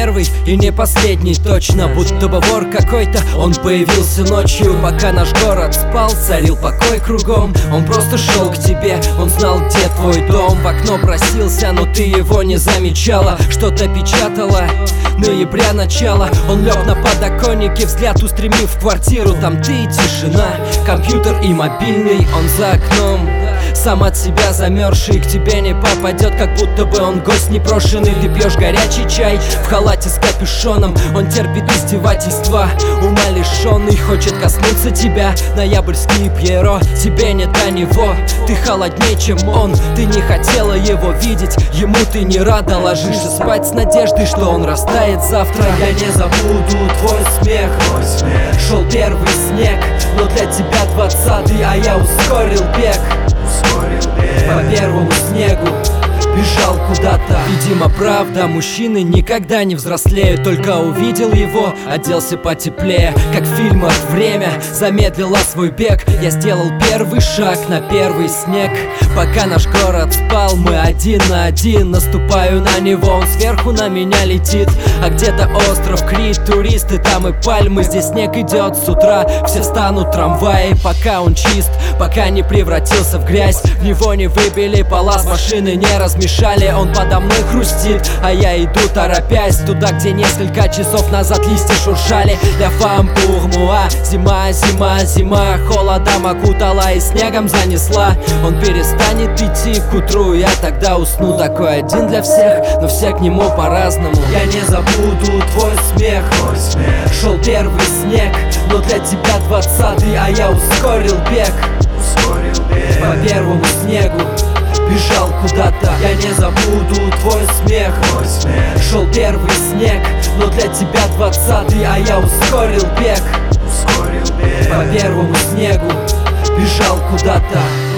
первый и не последний точно. Будто бы вор какой-то, он появился ночью, пока наш город спал, царил покой кругом. Он просто шел к тебе, он знал, где твой дом. В окно просился, но ты его не замечала. Что-то печатала, ноября начало. Он лег на подоконнике, взгляд устремив в квартиру. Там ты и тишина, компьютер и мобильный. Он за окном, сам от себя замерзший, к тебе не попадет, как будто бы он гость непрошенный. Ты пьешь горячий чай в халате с капюшоном. Он терпит издевательства, ума лишенный, хочет коснуться тебя. Ноябрьский Пьеро, тебе не до него. Ты холоднее, чем он, ты не хотела его видеть. Ему ты не рада, ложишься спать с надеждой, что он растает завтра. Я не забуду твой смех. Шел первый снег, но для тебя 20-й, а я ускорил бег. По первому снегу бежал куда-то. Видимо, правда, мужчины никогда не взрослеют. Только увидел его, оделся потеплее. Как в фильмах время замедлило свой бег. Я сделал первый шаг на первый снег. Пока наш город спал, мы один на один. Наступаю на него, он сверху на меня летит. А где-то остров Крит, туристы, там и пальмы. Здесь снег идет с утра, все станут трамваи. Пока он чист, пока не превратился в грязь. В него не выбили пола, с машины не размешали. Он подо мной хрустит, а я иду торопясь туда, где несколько часов назад листья шуршали. Для фам пур муа, зима, зима, зима. Холодом окутала и снегом занесла. Он перестанет идти к утру, я тогда усну. Такой один для всех, но все к нему по-разному. Я не забуду твой смех. Шел первый снег, но для тебя 20-й, а я ускорил бег. По первому снегу бежал куда-то. Я не забуду твой смех. Шел первый снег, но для тебя 20-й, а я ускорил бег. По первому снегу бежал куда-то.